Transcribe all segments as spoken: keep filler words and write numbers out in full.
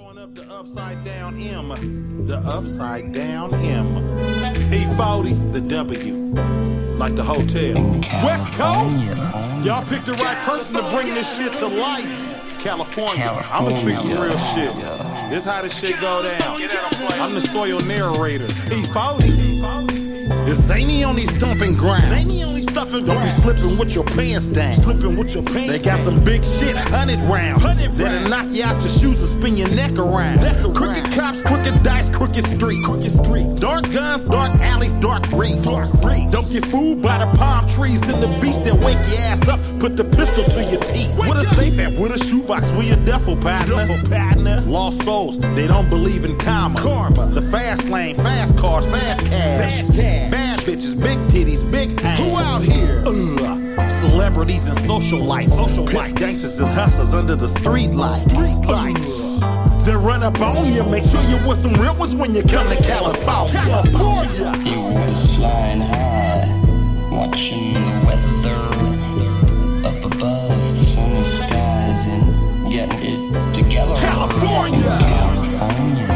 Going up the upside down M, the upside down M. E forty, the W, like the hotel. West Coast, y'all picked the right person to bring this shit to life. California, California. I'ma speak some real shit. Yeah. This how this shit go down. I'm the soil narrator. E forty, it's Zany on these stomping grounds. Zany on these stuffing Don't be slipping with your pants down. Slipping with your pants They got down. Some big shit, hundred rounds. Hundred That'll rounds. Knock you out your shoes and spin your neck around. Neck around. Crooked cops, crooked dice, crooked streets. Crooked streets. Dark guns, dark alleys, dark reefs. Dark reefs. Don't get fooled by the palm trees and the beach that wake your ass up. Put the pistol to your teeth. Wake with a safe at, with a shoebox, with your duffel partner. Duffel partner. Lost souls, they don't believe in karma. Karma. The fast lane, fast cars, fast cash. Fast cash. Bad bitches, big titties, big ass. Who out here? Ugh. Celebrities and social life. Social life. Gangsters and hustlers under the street lights. Street lights. They run up on you. Make sure you're with some real ones when you come to California. California. He was flying high, watching the weather up above the sunny skies and getting it together. California. California.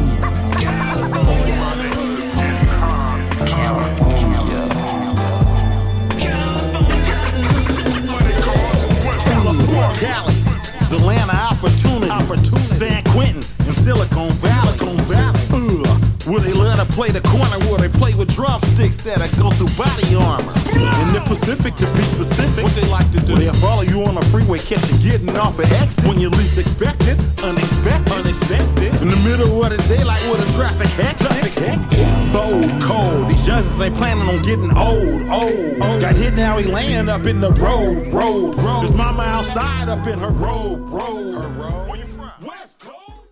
Cali, the land of opportunity, opportunity. San Quentin and Silicon Valley, Silicon Valley. Ugh. Where they let her play the corner, where they play with drumsticks that'll go through body armor. In the Pacific, to be specific, what they like to do, they'll follow you on the freeway, catch you getting off at exit when you least expect it, unexpected, unexpected. In the middle of the day, like with a traffic hectic. Bold, cold. These youngsters ain't planning on getting old, old. old. Got hit, now he laying up in the road, road, road. His mama outside up in her robe, robe, her robe.